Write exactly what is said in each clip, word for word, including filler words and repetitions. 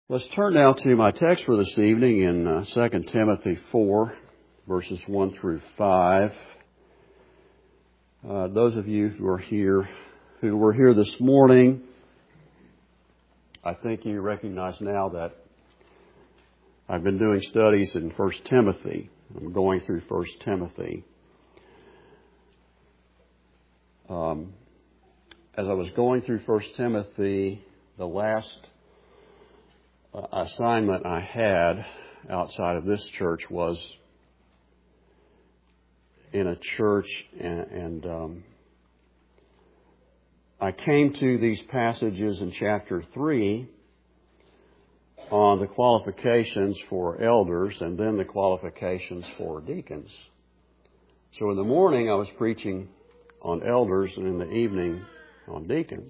Let's turn now to my text for this evening in uh, Second Timothy four, verses one through five. Uh, those of you who are here, who were here this morning, I think you recognize now that I've been doing studies in First Timothy. I'm going through First Timothy. Um, as I was going through First Timothy, the last assignment I had outside of this church was in a church, and, and um, I came to these passages in chapter three on the qualifications for elders and then the qualifications for deacons. So in the morning I was preaching on elders, and in the evening on deacons.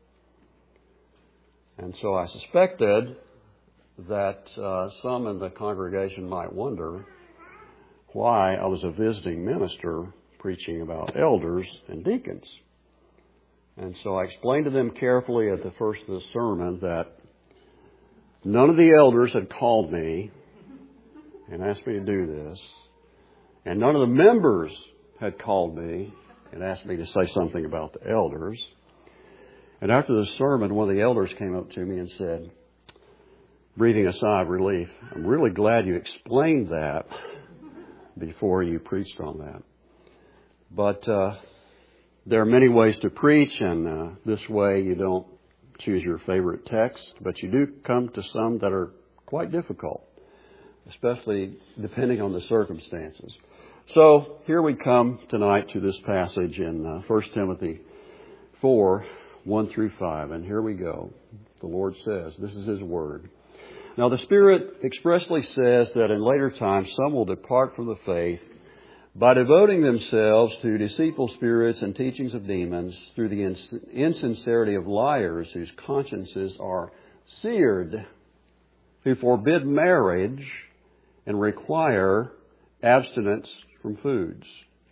And so I suspected that uh, some in the congregation might wonder why I was a visiting minister preaching about elders and deacons. And so I explained to them carefully at the first of the sermon that none of the elders had called me and asked me to do this, and none of the members had called me and asked me to say something about the elders. And after the sermon, one of the elders came up to me and said, breathing a sigh of relief, "I'm really glad you explained that before you preached on that." But uh, there are many ways to preach, and uh, this way you don't choose your favorite text, but you do come to some that are quite difficult, especially depending on the circumstances. So here we come tonight to this passage in uh, First Timothy four, one through five, and here we go. The Lord says, this is His Word. Now the Spirit expressly says that in later times some will depart from the faith by devoting themselves to deceitful spirits and teachings of demons, through the ins- insincerity of liars whose consciences are seared, who forbid marriage and require abstinence from foods.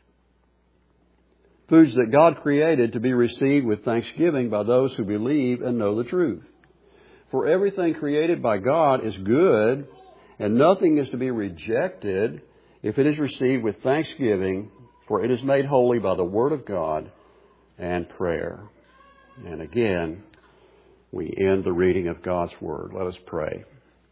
Foods that God created to be received with thanksgiving by those who believe and know the truth. For everything created by God is good, and nothing is to be rejected if it is received with thanksgiving, for it is made holy by the Word of God and prayer. And again, we end the reading of God's Word. Let us pray.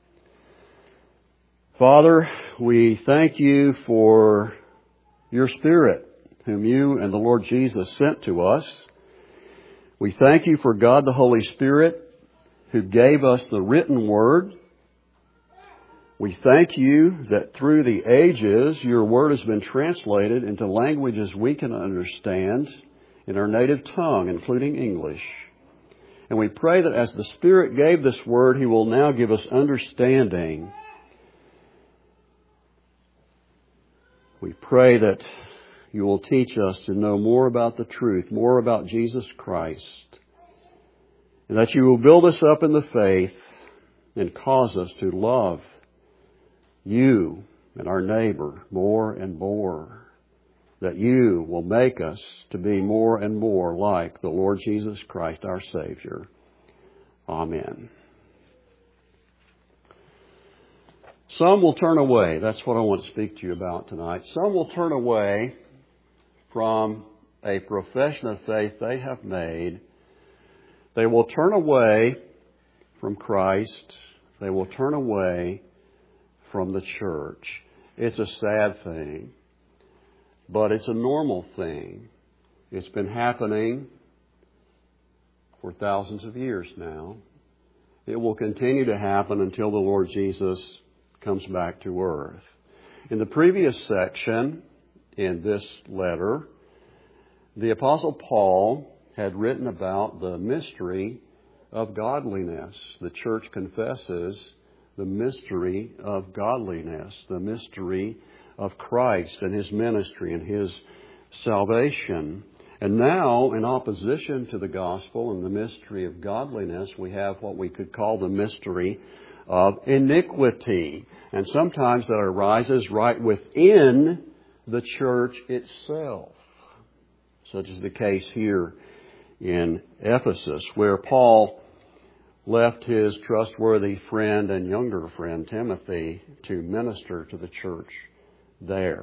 Father, we thank You for Your Spirit, whom You and the Lord Jesus sent to us. We thank You for God the Holy Spirit, who gave us the written Word. We thank You that through the ages Your Word has been translated into languages we can understand in our native tongue, including English. And we pray that as the Spirit gave this Word, He will now give us understanding. We pray that You will teach us to know more about the truth, more about Jesus Christ, and that You will build us up in the faith and cause us to love You and our neighbor more and more. That You will make us to be more and more like the Lord Jesus Christ, our Savior. Amen. Some will turn away. That's what I want to speak to you about tonight. Some will turn away from a profession of faith they have made. They will turn away from Christ. They will turn away from the church. It's a sad thing, but it's a normal thing. It's been happening for thousands of years now. It will continue to happen until the Lord Jesus comes back to earth. In the previous section in this letter, the Apostle Paul had written about the mystery of godliness. The church confesses the mystery of godliness, the mystery of Christ and His ministry and His salvation. And now, in opposition to the gospel and the mystery of godliness, we have what we could call the mystery of iniquity. And sometimes that arises right within the church itself, such as the case here in Ephesus, where Paul left his trustworthy friend and younger friend Timothy to minister to the church there.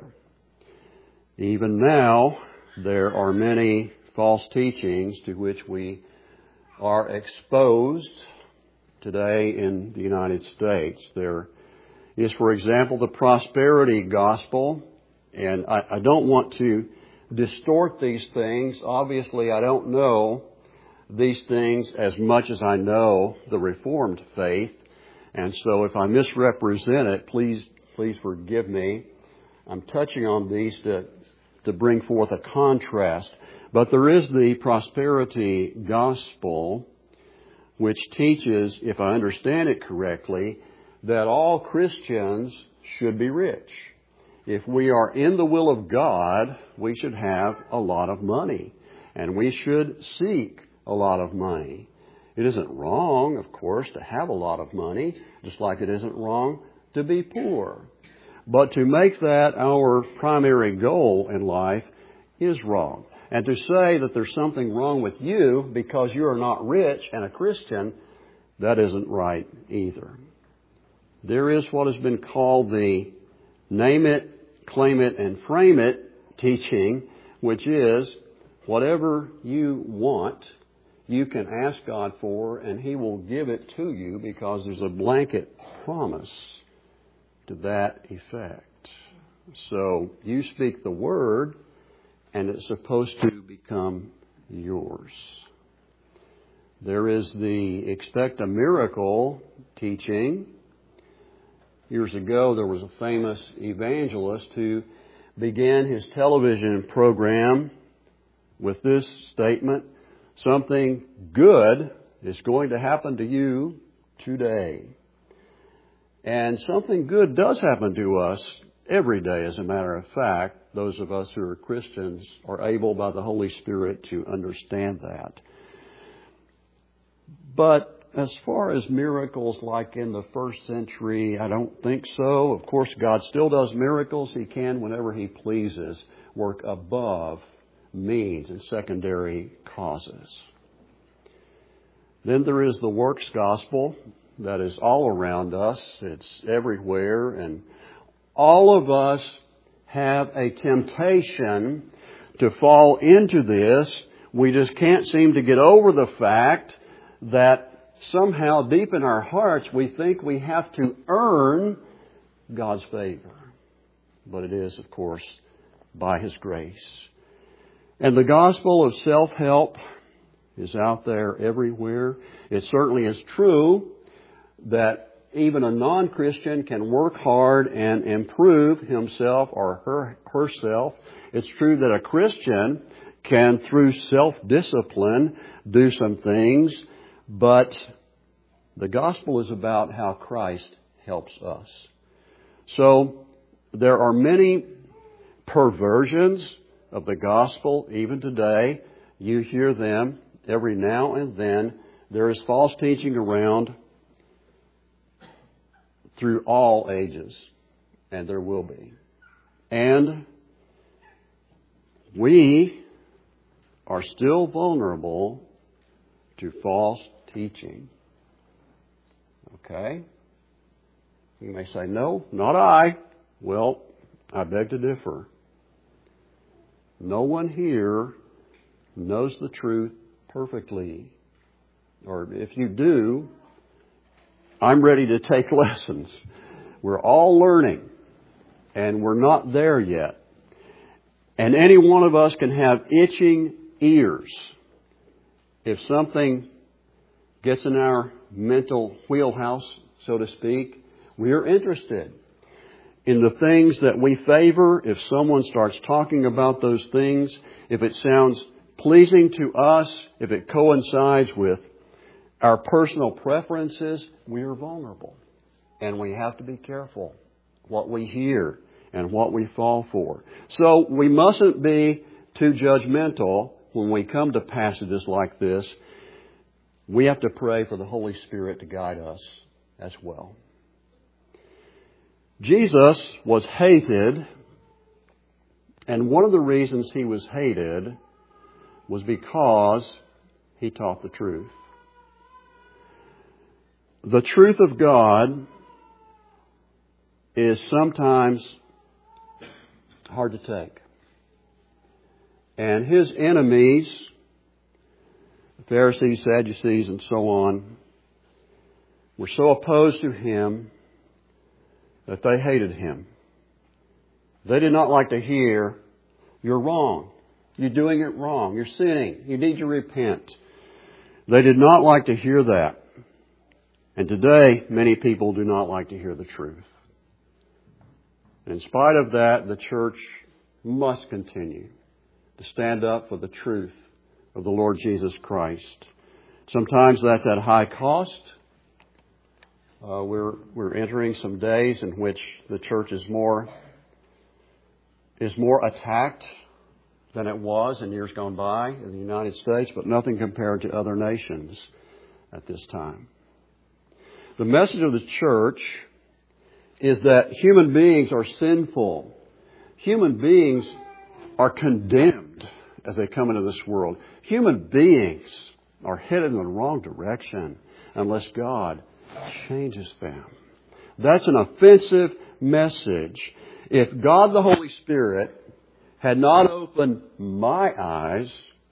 Even now, there are many false teachings to which we are exposed today in the United States. There is, for example, the prosperity gospel, and I, I don't want to distort these things. Obviously, I don't know these things as much as I know the Reformed faith, and so if I misrepresent it, please, please forgive me. I'm touching on these to, to bring forth a contrast. But there is the prosperity gospel, which teaches, if I understand it correctly, that all Christians should be rich. If we are in the will of God, we should have a lot of money, and we should seek a lot of money. It isn't wrong, of course, to have a lot of money, just like it isn't wrong to be poor. But to make that our primary goal in life is wrong. And to say that there's something wrong with you because you are not rich and a Christian, that isn't right either. There is what has been called the name it, claim it, and frame it teaching, which is whatever you want, you can ask God for, and He will give it to you because there's a blanket promise to that effect. So you speak the word, and it's supposed to become yours. There is the expect a miracle teaching. Years ago, there was a famous evangelist who began his television program with this statement: something good is going to happen to you today. And something good does happen to us every day, as a matter of fact. Those of us who are Christians are able by the Holy Spirit to understand that. But as far as miracles like in the first century, I don't think so. Of course, God still does miracles. He can, whenever He pleases, work above means and secondary causes. Then there is the works gospel that is all around us. It's everywhere, and all of us have a temptation to fall into this. We just can't seem to get over the fact that somehow deep in our hearts we think we have to earn God's favor. But it is, of course, by His grace. And the gospel of self-help is out there everywhere. It certainly is true that even a non-Christian can work hard and improve himself or her, herself. It's true that a Christian can, through self-discipline, do some things, but the gospel is about how Christ helps us. So there are many perversions of the gospel even today. You hear them every now and then. There is false teaching around through all ages, and there will be. And we are still vulnerable to false teaching. Okay? You may say, no, not I. Well, I beg to differ. No one here knows the truth perfectly. Or if you do, I'm ready to take lessons. We're all learning, and we're not there yet. And any one of us can have itching ears. If something gets in our mental wheelhouse, so to speak, we are interested in the things that we favor. If someone starts talking about those things, if it sounds pleasing to us, if it coincides with our personal preferences, we are vulnerable. And we have to be careful what we hear and what we fall for. So we mustn't be too judgmental when we come to passages like this. We have to pray for the Holy Spirit to guide us as well. Jesus was hated, and one of the reasons He was hated was because He taught the truth. The truth of God is sometimes hard to take. And His enemies, the Pharisees, Sadducees, and so on, were so opposed to Him that they hated Him. They did not like to hear, "You're wrong. You're doing it wrong. You're sinning. You need to repent." They did not like to hear that. And today, many people do not like to hear the truth. In spite of that, the church must continue to stand up for the truth of the Lord Jesus Christ. Sometimes that's at high cost. Uh, we're we're entering some days in which the church is more is more attacked than it was in years gone by in the United States, but nothing compared to other nations at this time. The message of the church is that human beings are sinful. Human beings are condemned as they come into this world. Human beings are headed in the wrong direction unless God changes them. That's an offensive message. If God the Holy Spirit had not opened my eyes,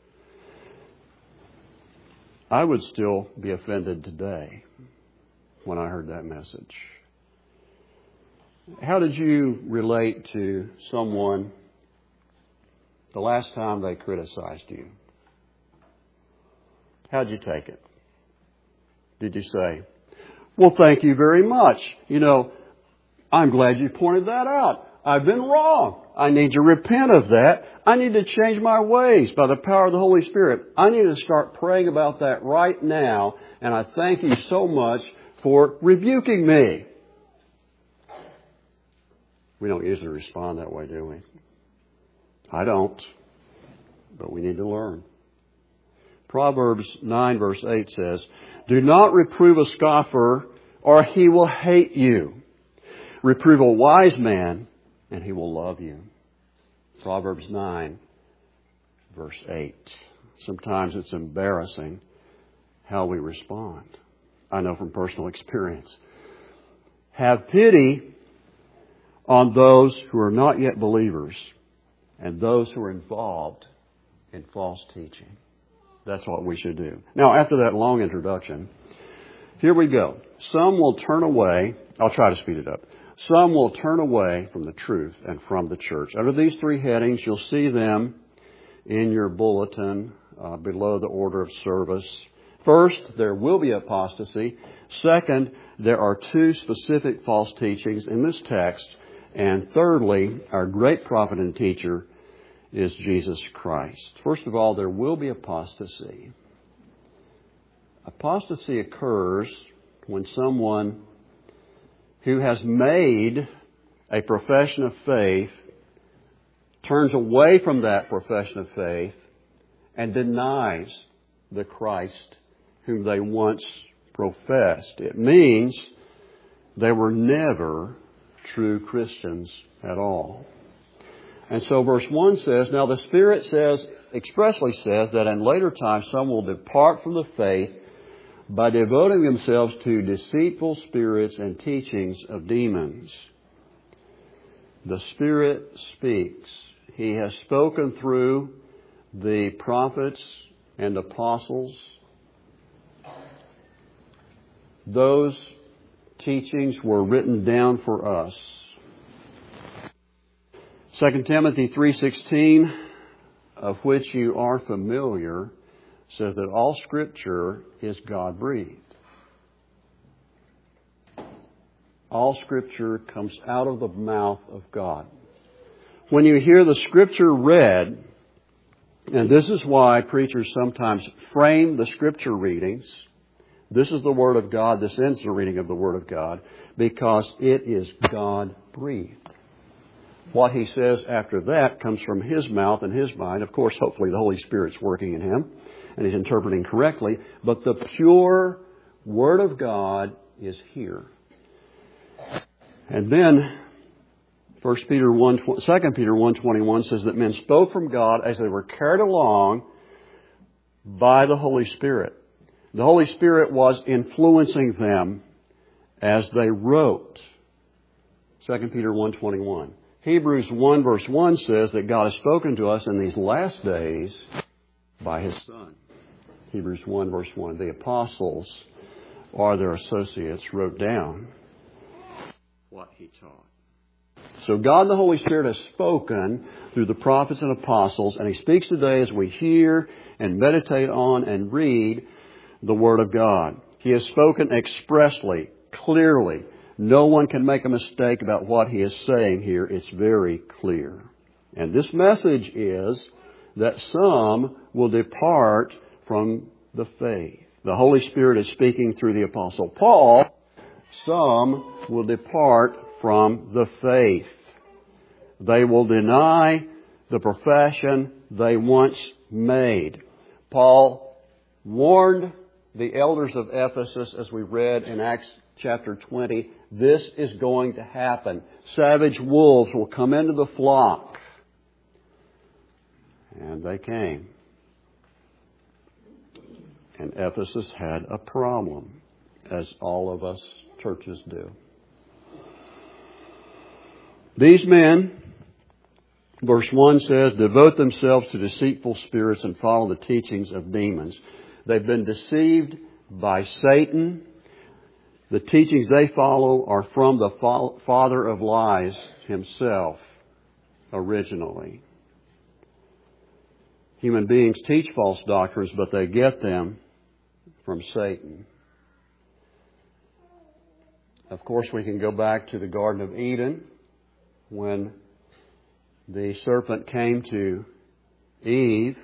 I would still be offended today when I heard that message. How did you relate to someone the last time they criticized you? How'd you take it? Did you say, "Well, thank you very much. You know, I'm glad you pointed that out. I've been wrong. I need to repent of that. I need to change my ways by the power of the Holy Spirit. I need to start praying about that right now, and I thank you so much for rebuking me." We don't usually respond that way, do we? I don't, but we need to learn. Proverbs nine verse eight says, "Do not reprove a scoffer, or he will hate you. Reprove a wise man, and he will love you." Proverbs nine verse eight. Sometimes it's embarrassing how we respond. I know from personal experience. Have pity on those who are not yet believers and those who are involved in false teaching. That's what we should do. Now, after that long introduction, here we go. Some will turn away. I'll try to speed it up. Some will turn away from the truth and from the church. Under these three headings, you'll see them in your bulletin uh, below the order of service. First, there will be apostasy. Second, there are two specific false teachings in this text. And thirdly, our great prophet and teacher is Jesus Christ. First of all, there will be apostasy. Apostasy occurs when someone who has made a profession of faith turns away from that profession of faith and denies the Christ whom they once professed. It means they were never true Christians at all. And so verse one says, "Now the Spirit says, expressly says, that in later times some will depart from the faith by devoting themselves to deceitful spirits and teachings of demons." The Spirit speaks. He has spoken through the prophets and apostles. Those teachings were written down for us. Second Timothy three sixteen, of which you are familiar, says that all Scripture is God-breathed. All Scripture comes out of the mouth of God. When you hear the Scripture read, and this is why preachers sometimes frame the Scripture readings, this is the Word of God, this ends the reading of the Word of God, because it is God-breathed. What he says after that comes from his mouth and his mind. Of course, hopefully the Holy Spirit's working in him and he's interpreting correctly. But the pure Word of God is here. And then First Peter one, Second Peter one twenty-one says that men spoke from God as they were carried along by the Holy Spirit. The Holy Spirit was influencing them as they wrote. Second Peter one twenty-one. Hebrews one verse one says that God has spoken to us in these last days by His Son. Hebrews one verse one. The apostles or their associates wrote down what He taught. So God the Holy Spirit has spoken through the prophets and apostles, and He speaks today as we hear and meditate on and read the Word of God. He has spoken expressly, clearly. No one can make a mistake about what He is saying here. It's very clear. And this message is that some will depart from the faith. The Holy Spirit is speaking through the Apostle Paul. Some will depart from the faith. They will deny the profession they once made. Paul warned the elders of Ephesus, as we read in Acts chapter twenty, this is going to happen. Savage wolves will come into the flock. And they came. And Ephesus had a problem, as all of us churches do. These men, verse one says, devote themselves to deceitful spirits and follow the teachings of demons. They've been deceived by Satan. The teachings they follow are from the father of lies himself, originally. Human beings teach false doctrines, but they get them from Satan. Of course, we can go back to the Garden of Eden when the serpent came to Eve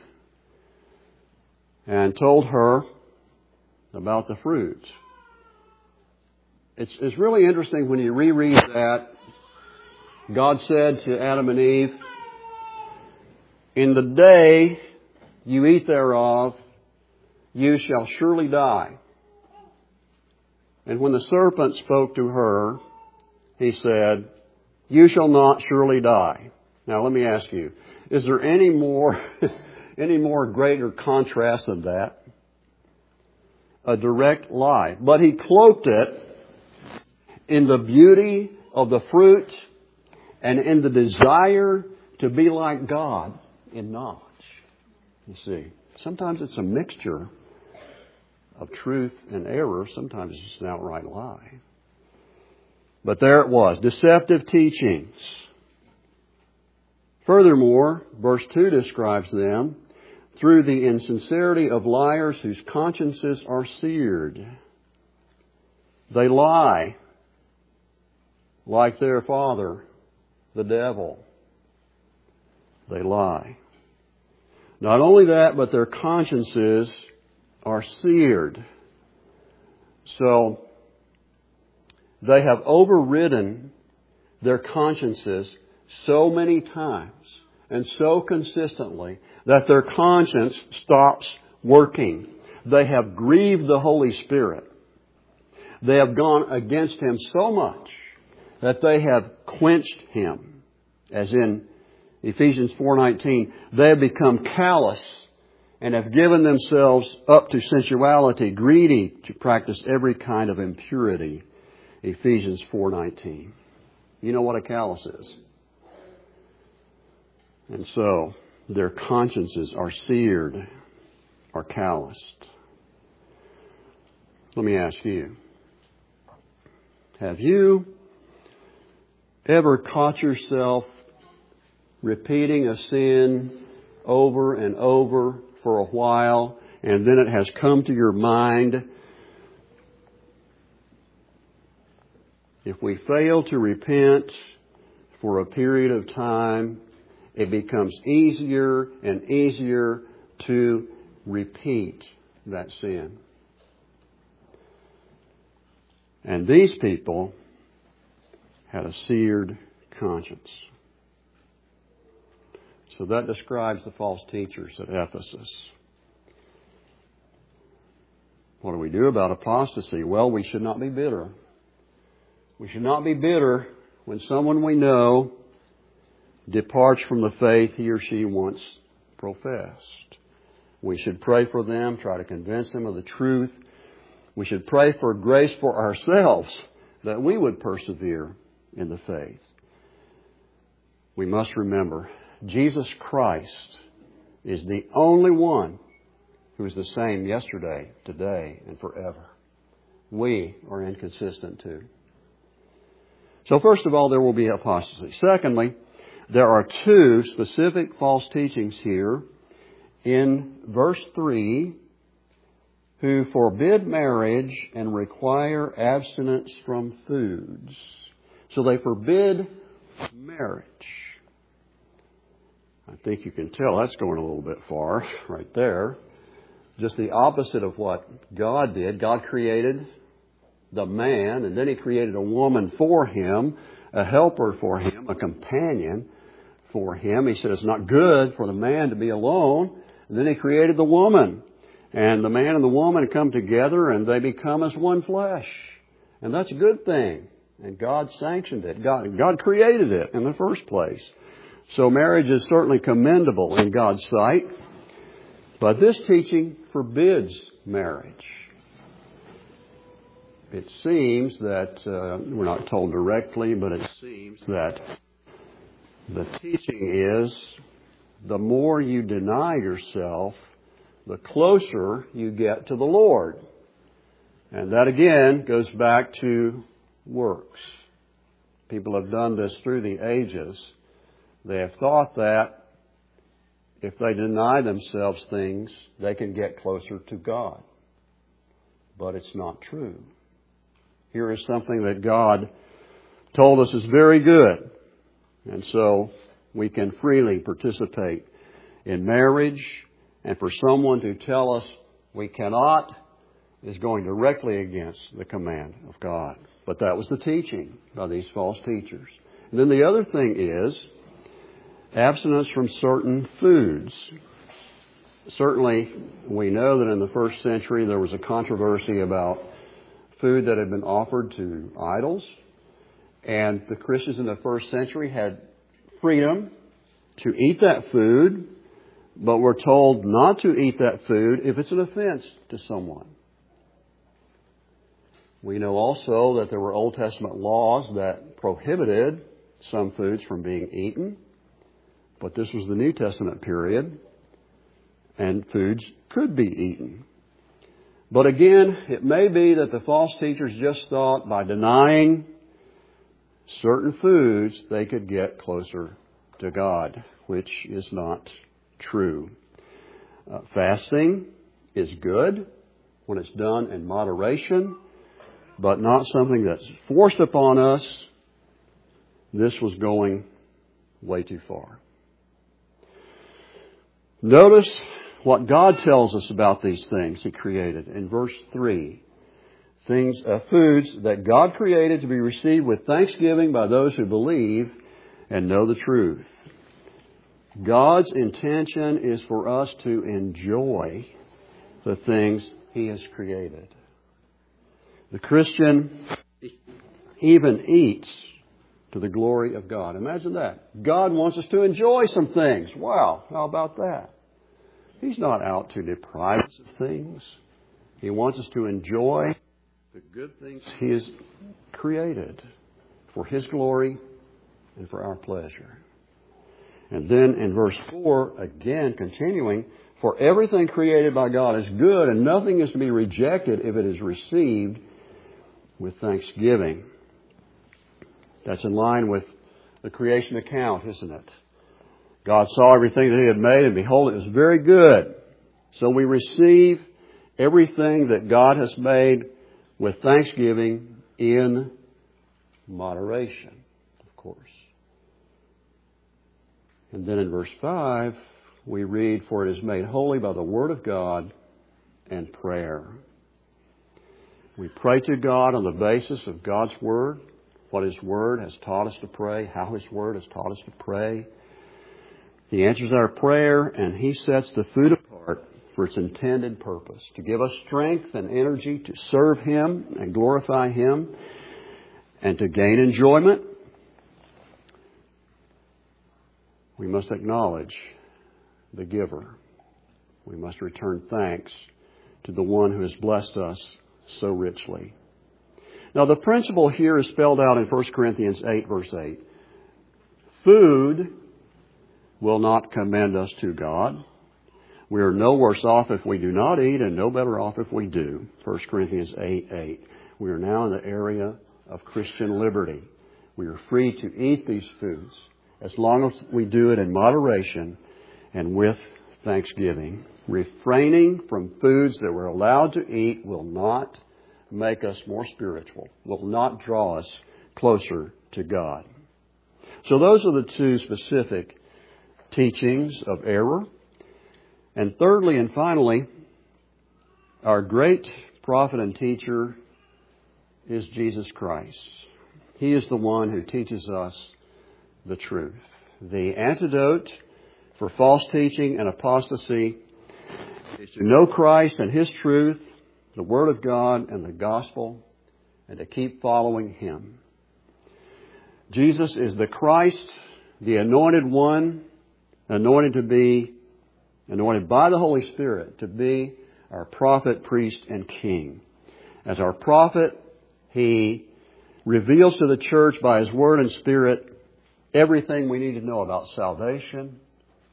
and told her about the fruit. It's, it's really interesting when you reread that. God said to Adam and Eve, in the day you eat thereof, you shall surely die. And when the serpent spoke to her, he said, you shall not surely die. Now let me ask you, is there any more, any more greater contrast than that? A direct lie. But he cloaked it in the beauty of the fruit and in the desire to be like God in knowledge. You see, sometimes it's a mixture of truth and error. Sometimes it's just an outright lie. But there it was, deceptive teachings. Furthermore, verse two describes them through the insincerity of liars whose consciences are seared. They lie like their father, the devil. They lie. Not only that, but their consciences are seared. So they have overridden their consciences so many times and so consistently that their conscience stops working. They have grieved the Holy Spirit. They have gone against Him so much that they have quenched Him. As in Ephesians four nineteen, they have become callous and have given themselves up to sensuality, greedy to practice every kind of impurity. Ephesians four nineteen. You know what a callous is. And so their consciences are seared, are calloused. Let me ask you, have you ever caught yourself repeating a sin over and over for a while, and then it has come to your mind? If we fail to repent for a period of time, it becomes easier and easier to repeat that sin. And these people had a seared conscience. So that describes the false teachers at Ephesus. What do we do about apostasy? Well, we should not be bitter. We should not be bitter when someone we know departs from the faith he or she once professed. We should pray for them, try to convince them of the truth We should pray for grace for ourselves that we would persevere in the faith. We must remember Jesus Christ is the only one who is the same yesterday, today, and forever. We are inconsistent too. So first of all, there will be apostasy. Secondly, there are two specific false teachings here in verse three, who forbid marriage and require abstinence from foods. So they forbid marriage. I think you can tell that's going a little bit far right there. Just the opposite of what God did. God created the man, and then He created a woman for him, a helper for him, a companion for him. He said it's not good for the man to be alone. And then He created the woman. And the man and the woman come together and they become as one flesh. And that's a good thing. And God sanctioned it. God, God created it in the first place. So marriage is certainly commendable in God's sight. But this teaching forbids marriage. It seems that, uh, we're not told directly, but it seems that the teaching is the more you deny yourself, the closer you get to the Lord. And that again goes back to works. People have done this through the ages. They have thought that if they deny themselves things, they can get closer to God. But it's not true. Here is something that God told us is very good. And so we can freely participate in marriage. And for someone to tell us we cannot is going directly against the command of God. But that was the teaching by these false teachers. And then the other thing is abstinence from certain foods. Certainly, we know that in the first century there was a controversy about food that had been offered to idols. And the Christians in the first century had freedom to eat that food, but we're told not to eat that food if it's an offense to someone. We know also that there were Old Testament laws that prohibited some foods from being eaten, but this was the New Testament period, and foods could be eaten. But again, it may be that the false teachers just thought by denying certain foods they could get closer to God, which is not true. Uh, fasting is good when it's done in moderation, but not something that's forced upon us. This was going way too far. Notice what God tells us about these things He created in verse three. Things, uh, foods that God created to be received with thanksgiving by those who believe and know the truth. God's intention is for us to enjoy the things He has created. The Christian even eats to the glory of God. Imagine that. God wants us to enjoy some things. Wow, how about that? He's not out to deprive us of things. He wants us to enjoy the good things He has created for His glory and for our pleasure. And then in verse four, again continuing, for everything created by God is good, and nothing is to be rejected if it is received with thanksgiving. That's in line with the creation account, isn't it? God saw everything that He had made, and behold, it was very good. So we receive everything that God has made with thanksgiving in moderation, of course. And then in verse five, we read, for it is made holy by the Word of God and prayer. We pray to God on the basis of God's Word, what His Word has taught us to pray, how His Word has taught us to pray. He answers our prayer, and He sets the food apart for its intended purpose, to give us strength and energy to serve Him and glorify Him and to gain enjoyment. We must acknowledge the giver. We must return thanks to the one who has blessed us so richly. Now the principle here is spelled out in First Corinthians eight, verse eight. Food will not commend us to God. We are no worse off if we do not eat and no better off if we do. First Corinthians eight, eight. We are now in the area of Christian liberty. We are free to eat these foods as long as we do it in moderation and with thanksgiving. Refraining from foods that we're allowed to eat will not make us more spiritual, will not draw us closer to God. So those are the two specific teachings of error. And thirdly and finally, our great prophet and teacher is Jesus Christ. He is the one who teaches us the truth. The antidote for false teaching and apostasy is to know Christ and His truth, the Word of God and the Gospel, and to keep following Him. Jesus is the Christ, the anointed one, anointed to be, anointed by the Holy Spirit to be our prophet, priest, and king. As our prophet, He reveals to the church by His Word and Spirit everything we need to know about salvation,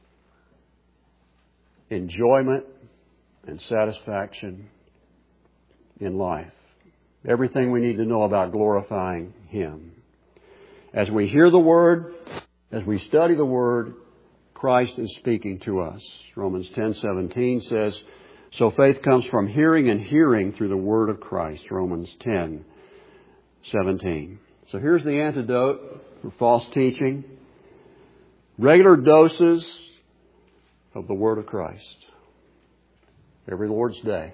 enjoyment, and satisfaction in life. Everything we need to know about glorifying Him. As we hear the Word, as we study the Word, Christ is speaking to us. Romans ten seventeen says, so faith comes from hearing and hearing through the Word of Christ. Romans ten seventeen. So here's the antidote for false teaching. Regular doses of the Word of Christ. Every Lord's Day.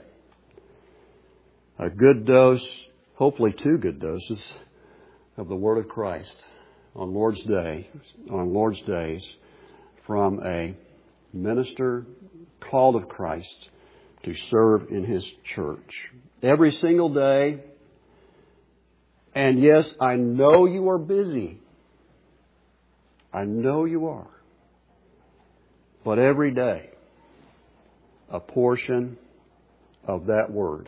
A good dose, hopefully two good doses, of the Word of Christ on Lord's Day, on Lord's days, from a minister called of Christ to serve in His church. Every single day. And yes, I know you are busy. I know you are. But every day, a portion of that Word.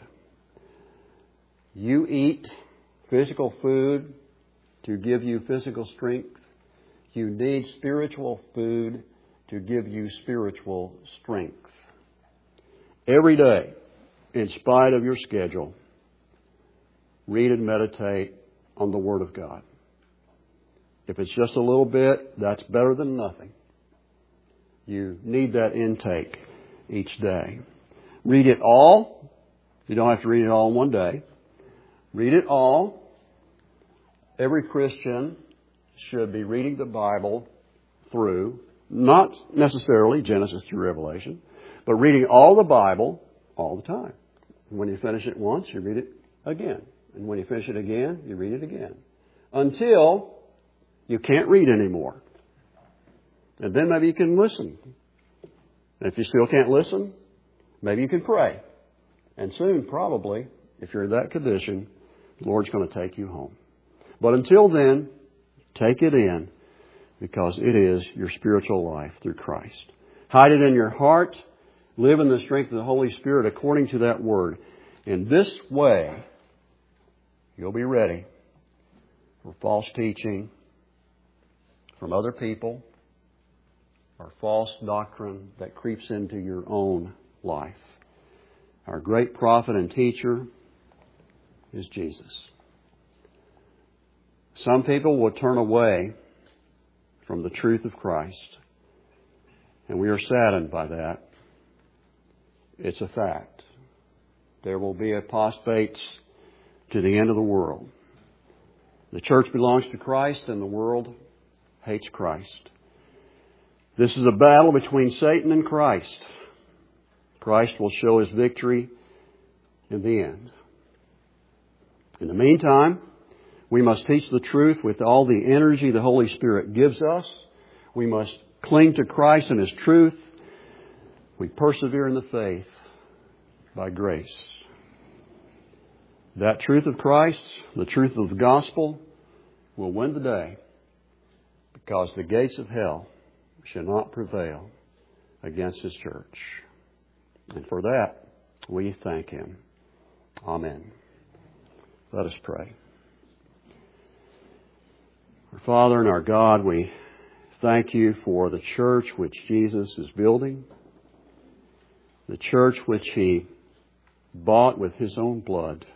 You eat physical food to give you physical strength. You need spiritual food to give you spiritual strength. Every day, in spite of your schedule, read and meditate on the Word of God. If it's just a little bit, that's better than nothing. You need that intake each day. Read it all. You don't have to read it all in one day. Read it all. Every Christian should be reading the Bible through, not necessarily Genesis through Revelation, but reading all the Bible all the time. When you finish it once, you read it again. And when you finish it again, you read it again. Until you can't read anymore. And then maybe you can listen. And if you still can't listen, maybe you can pray. And soon, probably, if you're in that condition, the Lord's going to take you home. But until then, take it in, because it is your spiritual life through Christ. Hide it in your heart. Live in the strength of the Holy Spirit according to that Word. In this way, you'll be ready for false teaching from other people or false doctrine that creeps into your own life. Our great prophet and teacher is Jesus. Some people will turn away from the truth of Christ, and we are saddened by that. It's a fact. There will be apostates to the end of the world. The church belongs to Christ, and the world hates Christ. This is a battle between Satan and Christ. Christ will show His victory in the end. In the meantime, we must teach the truth with all the energy the Holy Spirit gives us. We must cling to Christ and His truth. We persevere in the faith by grace. That truth of Christ, the truth of the gospel, will win the day, because the gates of hell shall not prevail against His church. And for that, we thank Him. Amen. Let us pray. Our Father and our God, we thank you for the church which Jesus is building, the church which He bought with His own blood.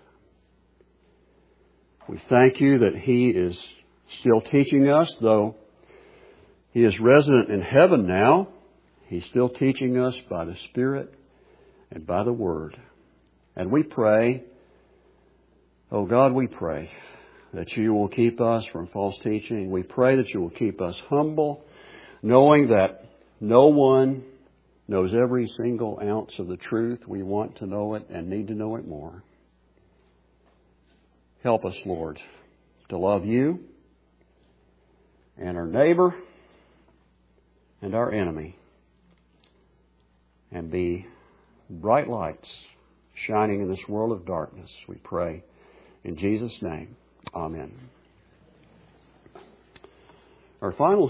We thank you that He is still teaching us, though He is resident in heaven now. He's still teaching us by the Spirit and by the Word. And we pray, oh God, we pray that you will keep us from false teaching. We pray that you will keep us humble, knowing that no one knows every single ounce of the truth. We want to know it and need to know it more. Help us, Lord, to love you and our neighbor and our enemy, and be bright lights shining in this world of darkness, we pray. In Jesus' name, amen. Our final